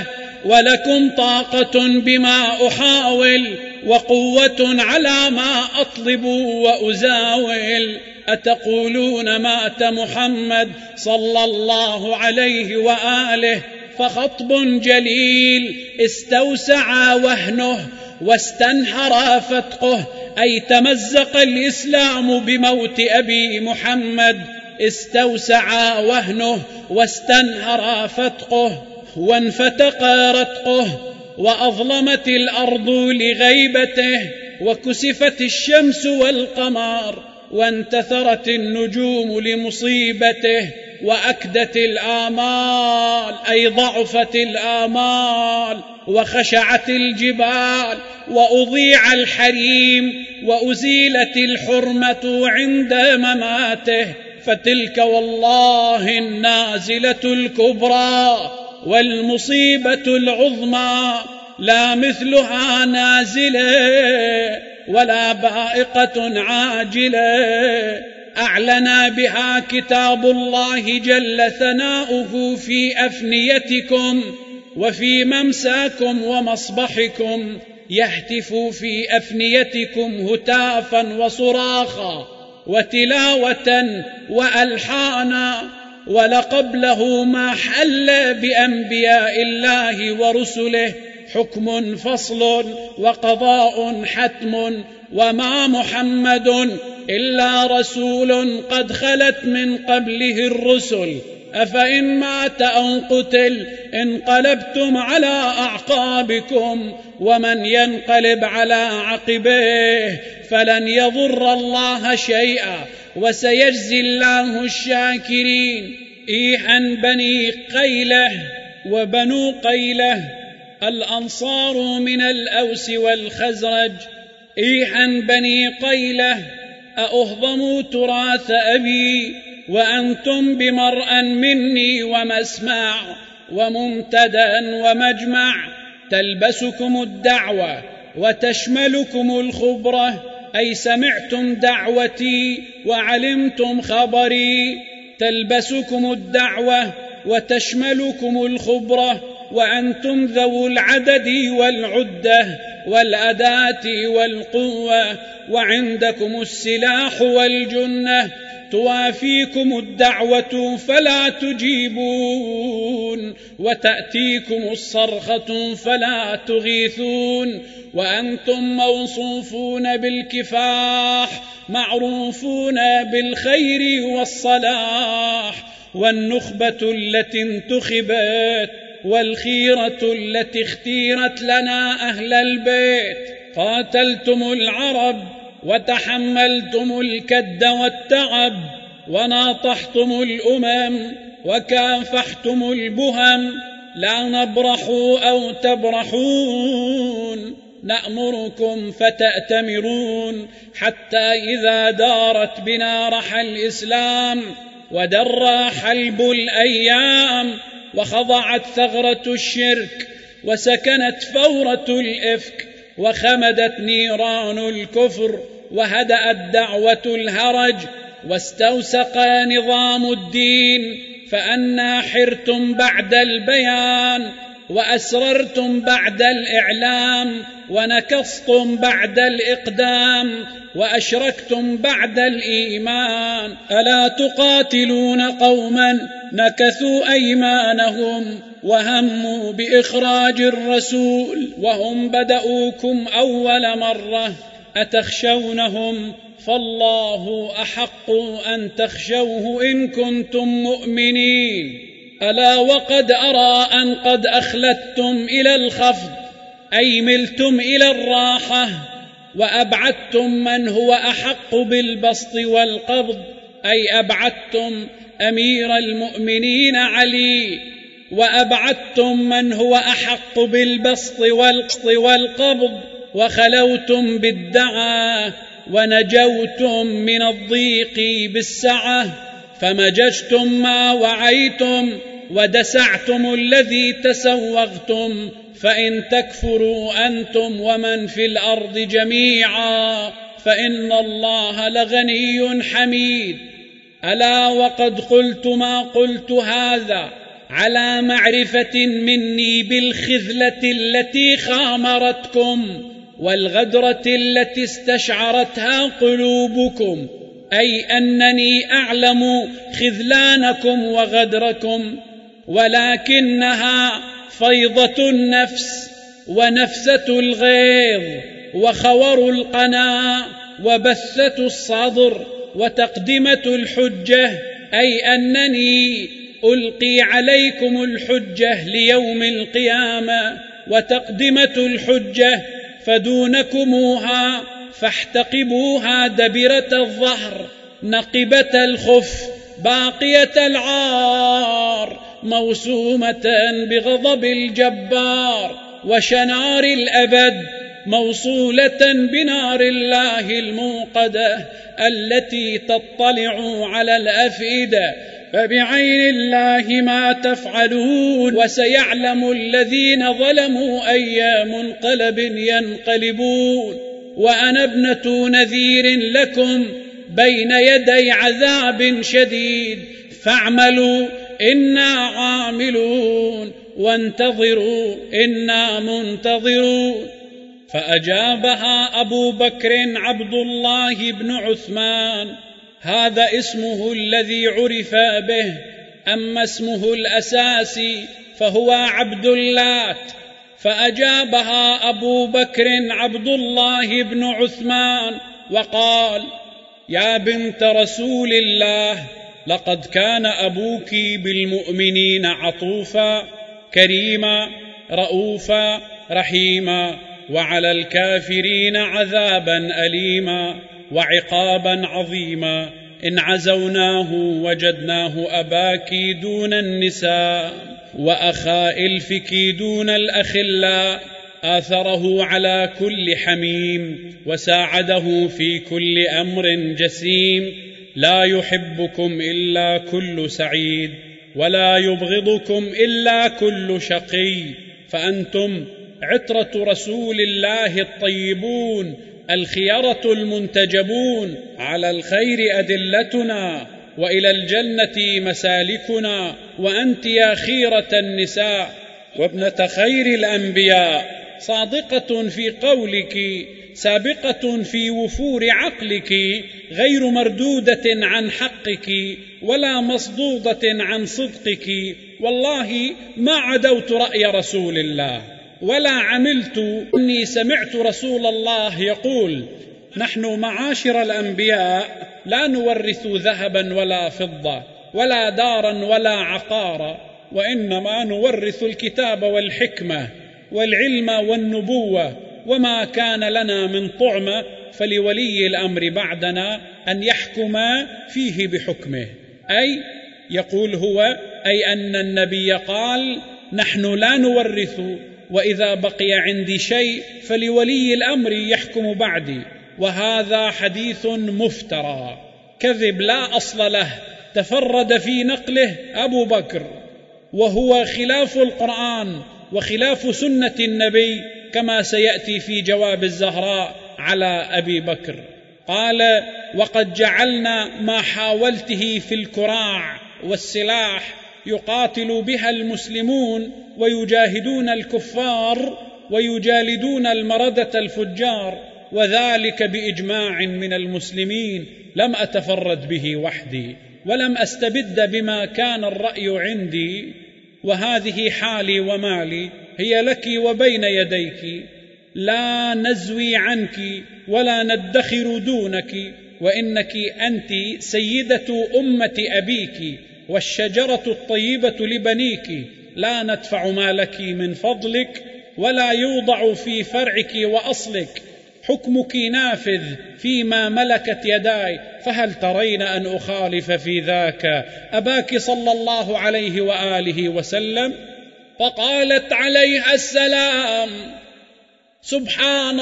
ولكم طاقة بما أحاول وقوة على ما أطلب وأزاول. أتقولون مات محمد صلى الله عليه وآله فخطب جليل استوسع وهنه واستنحر فتقه، أي تمزق الإسلام بموت أبي محمد. استوسع وهنه واستنهر فتقه وانفتق رتقه، وأظلمت الأرض لغيبته، وكسفت الشمس والقمر، وانتثرت النجوم لمصيبته، وأكدت الآمال أي ضعفت الآمال، وخشعت الجبال، وأضيع الحريم، وأزيلت الحرمة عند مماته. فتلك والله النازلة الكبرى والمصيبة العظمى، لا مثلها نازلة ولا بائقة عاجلة، أعلن بها كتاب الله جل ثناؤه في أفنيتكم وفي ممساكم ومصبحكم، يهتف في أفنيتكم هتافا وصراخا وتلاوة وألحانا، ولقبله ما حل بأنبياء الله ورسله حكم فصل وقضاء حتم، وما محمد إلا رسول قد خلت من قبله الرسل، أفإن مات أو قتل انقلبتم على أعقابكم، ومن ينقلب على عقبيه فلن يضر الله شيئا، وسيجزي الله الشاكرين. إيحا بني قيلة وبنو قيلة الأنصار من الأوس والخزرج. إيحا بني قيلة أأهضموا تراث أبي وأنتم بمرأى مني ومسمع وممتدى ومجمع، تلبسكم الدعوة وتشملكم الخبرة، أي سمعتم دعوتي وعلمتم خبري. تلبسكم الدعوة وتشملكم الخبرة، وأنتم ذو العدد والعدة والأداة والقوة، وعندكم السلاح والجنة، توافيكم الدعوة فلا تجيبون، وتأتيكم الصرخة فلا تغيثون، وأنتم موصوفون بالكفاح، معروفون بالخير والصلاح، والنخبة التي انتخبت، والخيرة التي اختيرت لنا أهل البيت. قاتلتم العرب وتحملتم الكد والتعب، وناطحتم الأمم وكافحتم البهم، لا نبرح أو تبرحون، نأمركم فتأتمرون، حتى إذا دارت بنا رحى الإسلام ودر حلب الأيام، وخضعت ثغرة الشرك وسكنت فورة الإفك، وخمدت نيران الكفر، وهدأت دعوة الهرج، واستوسق نظام الدين، فأنا حرتم بعد البيان، وأسررتم بعد الإعلام، ونكصتم بعد الإقدام، وأشركتم بعد الإيمان. ألا تقاتلون قوما نكثوا أيمانهم وهموا بإخراج الرسول وهم بدؤوكم أول مرة، أتخشونهم؟ فالله أحق أن تخشوه إن كنتم مؤمنين. ألا وقد أرى أن قد أخلدتم إلى الخفض، أي ملتم إلى الراحة، وأبعدتم من هو أحق بالبسط والقبض، أي أبعدتم أمير المؤمنين علي، وأبعدتم من هو أحق بالبسط والقبض، وخلوتم بالدعاء، ونجوتم من الضيق بالسعة، فمججتم ما وعيتم، ودسعتم الذي تسوغتم، فإن تكفروا أنتم ومن في الأرض جميعا فإن الله لغني حميد. ألا وقد قلت ما قلت هذا على معرفة مني بالخذلة التي خامرتكم والغدرة التي استشعرتها قلوبكم، أي أنني أعلم خذلانكم وغدركم، ولكنها فيضة النفس ونفسة الغيظ وخور القناة وبثة الصدر وتقدمة الحجة، أي أنني ألقي عليكم الحجة ليوم القيامة، وتقدمة الحجة فدونكموها فاحتقبوها دبرة الظهر نقبة الخف باقية العار موسومة بغضب الجبار، وشنار الأبد موصولة بنار الله الموقدة التي تطلع على الأفئدة. فبعين الله ما تفعلون، وسيعلم الذين ظلموا أي منقلب ينقلبون. وأنا ابنة نذير لكم بين يدي عذاب شديد، فاعملوا إنا عاملون وانتظروا إنا منتظرون. فأجابها أبو بكر عبد الله بن عثمان، هذا اسمه الذي عرف به، أما اسمه الأساسي فهو عبد اللات. فأجابها أبو بكر عبد الله بن عثمان وقال: يا بنت رسول الله، لقد كان أبوك بالمؤمنين عطوفا كريما رؤوفا رحيما، وعلى الكافرين عذابا أليما وعقابا عظيما. إن عزوناه وجدناه أباك دون النساء وأخا إلفك دون الأخلاء، آثره على كل حميم وساعده في كل أمر جسيم. لا يحبكم إلا كل سعيد، ولا يبغضكم إلا كل شقي، فأنتم عترة رسول الله الطيبون الخيرة المنتجبون، على الخير أدلتنا وإلى الجنة مسالكنا، وأنت يا خيرة النساء وابنة خير الأنبياء، صادقة في قولك سابقة في وفور عقلك، غير مردودة عن حقك ولا مصدودة عن صدقك. والله ما عدوت رأي رسول الله ولا عملت. إني سمعت رسول الله يقول: نحن معاشر الأنبياء لا نورث ذهبا ولا فضة ولا دارا ولا عقارا، وإنما نورث الكتاب والحكمة والعلم والنبوة، وما كان لنا من طعمة فلولي الأمر بعدنا أن يحكم فيه بحكمه. أي يقول هو أي أن النبي قال: نحن لا نورث، وإذا بقي عندي شيء فلولي الأمر يحكم بعدي. وهذا حديث مفترى كذب لا أصل له، تفرد في نقله أبو بكر، وهو خلاف القرآن وخلاف سنة النبي، كما سيأتي في جواب الزهراء على أبي بكر. قال: وقد جعلنا ما حاولته في الكراع والسلاح يقاتل بها المسلمون ويجاهدون الكفار ويجالدون المردة الفجار، وذلك بإجماع من المسلمين، لم أتفرد به وحدي ولم أستبد بما كان الرأي عندي، وهذه حالي ومالي هي لك وبين يديك، لا نزوي عنك ولا ندخر دونك، وإنك أنت سيدة أمة أبيك والشجرة الطيبة لبنيك، لا ندفع ما لك من فضلك ولا يوضع في فرعك وأصلك، حكمك نافذ فيما ملكت يداي، فهل ترين أن أخالف في ذاك أباك صلى الله عليه وآله وسلم؟ فقالت عليها السلام: سبحان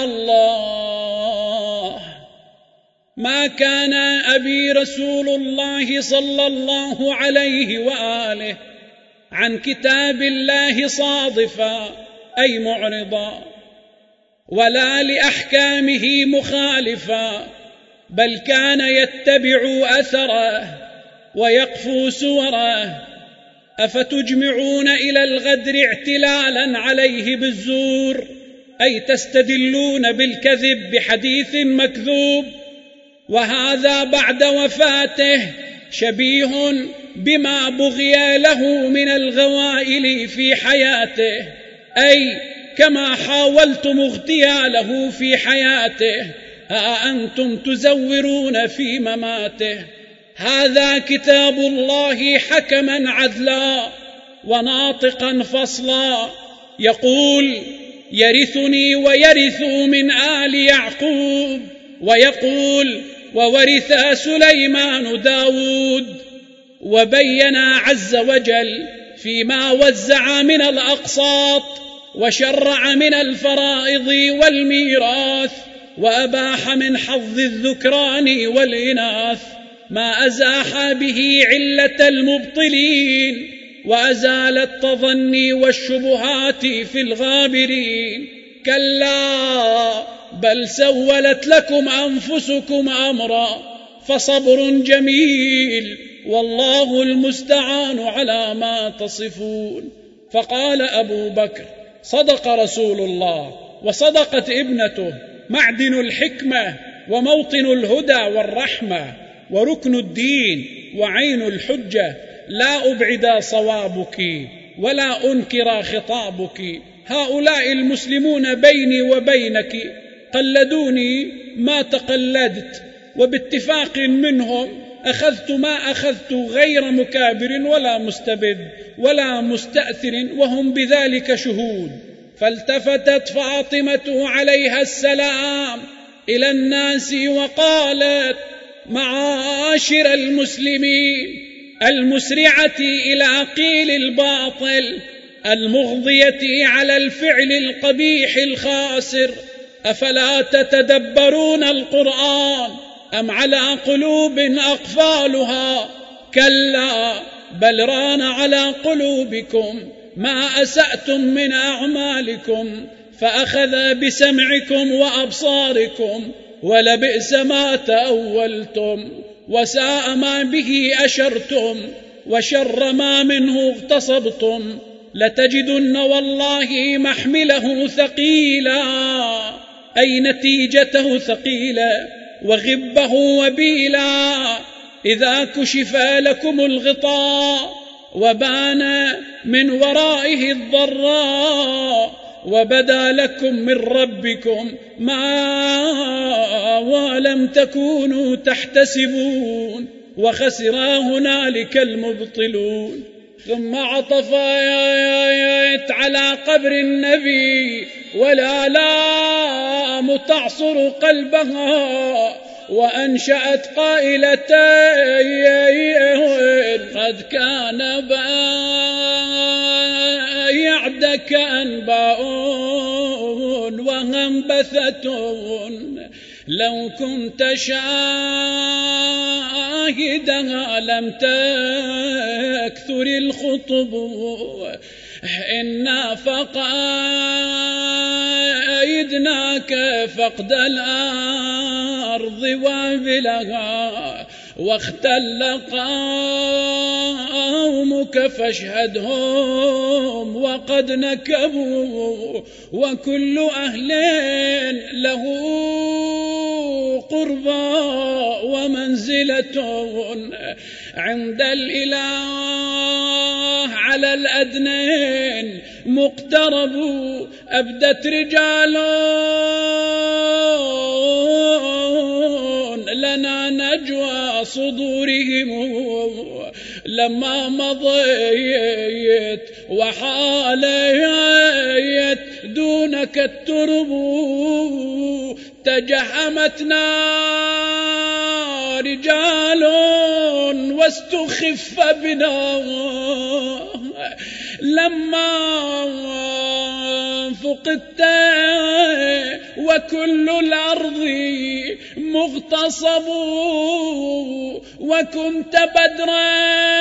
الله، ما كان أبي رسول الله صلى الله عليه وآله عن كتاب الله صادفا أي معرضا، ولا لأحكامه مخالفا، بل كان يتبع أثره ويقفو سوره، أفتجمعون إلى الغدر اعتلالا عليه بالزور، أي تستدلون بالكذب بحديث مكذوب، وهذا بعد وفاته شبيه بما بغي له من الغوائل في حياته، أي كما حاولتم اغتياله في حياته ها أنتم تزورون في مماته. هذا كتاب الله حكما عدلا وناطقا فصلا، يقول: يرثني ويرث من آل يعقوب، ويقول: وورث سليمان داود. وبين عز وجل فيما وزع من الأقساط وشرع من الفرائض والميراث، وأباح من حظ الذكران والإناث ما أزاح به علة المبطلين، وأزال التظني والشبهات في الغابرين. كلا بل سولت لكم أنفسكم أمرا، فصبر جميل والله المستعان على ما تصفون. فقال أبو بكر: صدق رسول الله وصدقت ابنته، معدن الحكمة وموطن الهدى والرحمة وركن الدين وعين الحجة، لا أبعد صوابك ولا أنكر خطابك. هؤلاء المسلمون بيني وبينك قلدوني ما تقلدت، وباتفاق منهم أخذت ما أخذت، غير مكابر ولا مستبد ولا مستأثر، وهم بذلك شهود. فالتفتت فاطمة عليها السلام إلى الناس وقالت: معاشر المسلمين المسرعة إلى قيل الباطل، المغضية على الفعل القبيح الخاسر، أفلا تتدبرون القرآن أم على قلوب أقفالها؟ كلا بل ران على قلوبكم ما أسأتم من أعمالكم، فأخذ بسمعكم وأبصاركم، ولبئس ما تأولتم، وساء ما به أشرتم، وشر ما منه اغتصبتم. لتجدن والله محمله ثقيلا، أي نتيجته ثقيلة، وغبه وبيلا، إذا كشف لكم الغطاء وبان من ورائه الضراء، وبدا لكم من ربكم ما ولم تكونوا تحتسبون، وخسر هنالك المبطلون. ثم عطف على قبر النبي والآلام تعصر قلبها، وأنشأت قائلتين: قد كان يعدك أنباء وهنبثة، لو كنت شاهدها لم تكثر الخطب، إنا فقايدناك فقد الأرض وابلها، واختل قومك فاشهدهم وقد نكبوا، وكل أهل له قربى ومنزلة عند الإله على الأدنين مقترب. أبدت رجال لنا نجوى صدورهم لما مضيت، وحاليت دونك الترب، تجهمتنا رجال واستخف بنا، لما فقدت وكل الأرض مغتصب، وكنت بدرا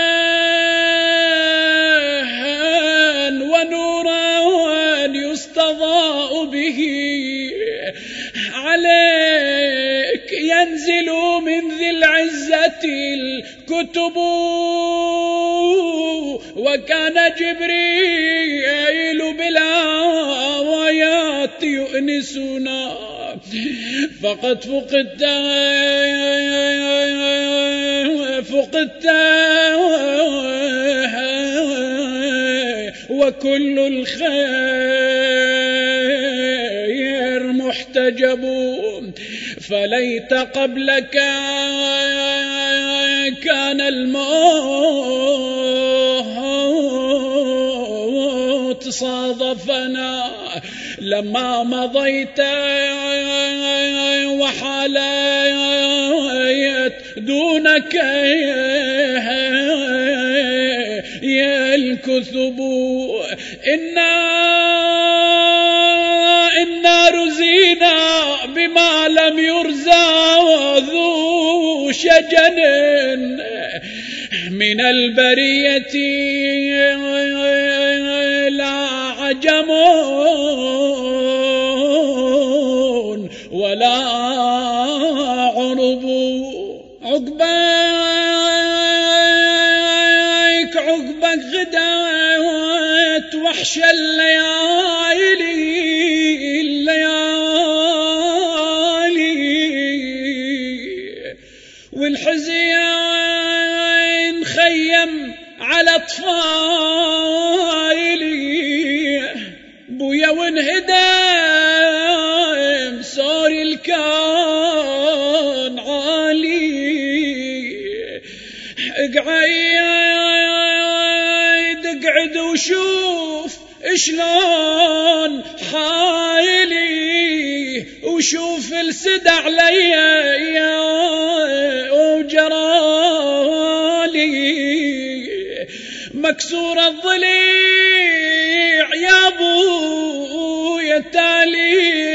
ونورا يستضاء به، عليك ينزل من ذي العزة الكتب، وكان جبريل بالآيات يؤنسنا، فقد فقدت وكل الخير محتجب، فليت قبلك كان الموت صادفنا، لما مضيت وحاليت دونك يا الكثب. إنا رزينا بما لم يرزى ذو شجن من البرية، لا عجم ولا عرب. عقبك غدات وحش الليالي والحزين خيم على أطفالي، بويا وانهدم صار الكون عالي. اقعد وشوف شلون حالي، وشوف السد علي وجرالي، مكسور الضليع يا ابويا التالي،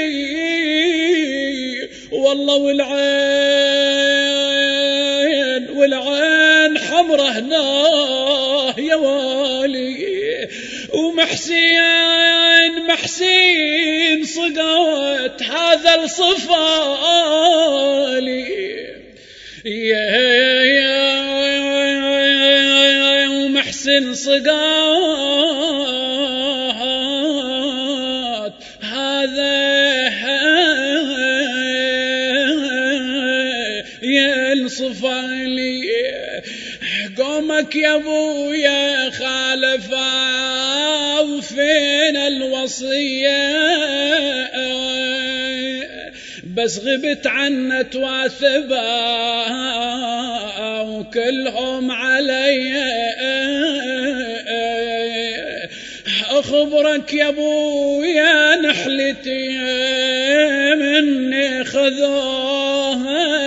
والله والعين حمره هنا يا والي، ومحسين صقوت هذا الصفالي، ومحسن صقوت هذا يا الصفالي. قومك يا ابويا خالفا وفين الوصية، بس غبت عنا تواثبا وكلهم علي. اخبرك يا ابويا نحلتي مني خذوها،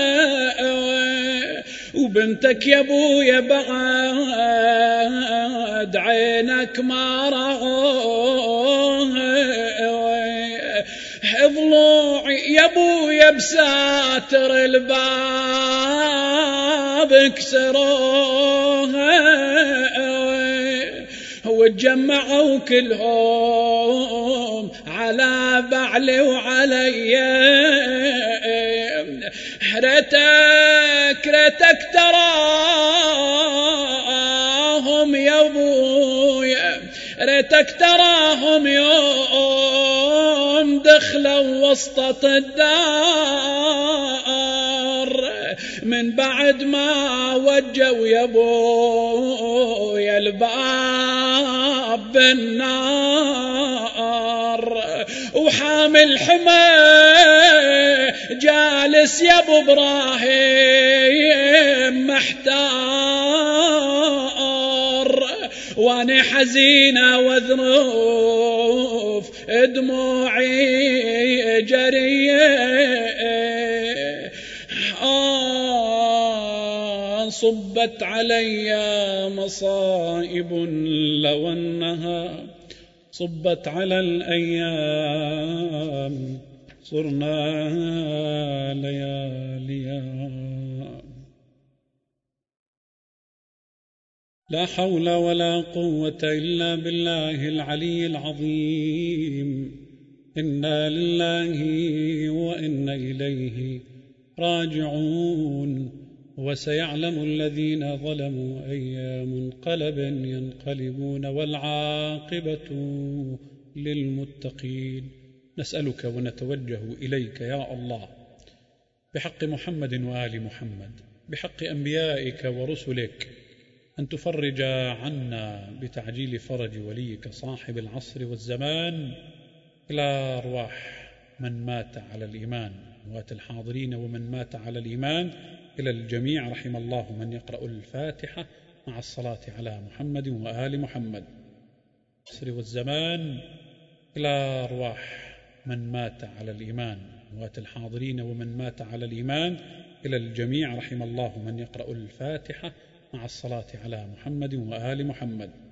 وبنتك يا ابويا بعد عينك ما رعوها، ضلوعي يا ابويا بساتر الباب كسروها، وتجمعوا كلهم على بعلي وعلي. ريتك تراهم يا ابويا، ريتك تراهم يوم دخلوا وسط الدار، من بعد ما وجوا يا ابويا الباب بالنار، وحامل حمى جالس يا ابو ابراهيم محتار، وانا حزينه وذنوف دموعي جريه. صبت علي مصائب لو انها صبت على الأيام صرنا لياليا. لا حول ولا قوة إلا بالله العلي العظيم. إنا لله وإنا إليه راجعون. وسيعلم الذين ظلموا أي منقلب ينقلبون والعاقبة للمتقين. نسألك ونتوجه إليك يا الله بحق محمد وآل محمد، بحق أنبيائك ورسلك، أن تفرج عنا بتعجيل فرج وليك صاحب العصر والزمان إلى أرواح من مات على الإيمان، أموات الحاضرين ومن مات على الإيمان، إلى الجميع. رحم الله من يقرأ الفاتحة مع الصلاة على محمد وآل محمد. العصر والزمان إلى أرواح من مات على الإيمان، أموات الحاضرين ومن مات على الإيمان، إلى الجميع. رحم الله من يقرأ الفاتحة مع الصلاة على محمد وآل محمد.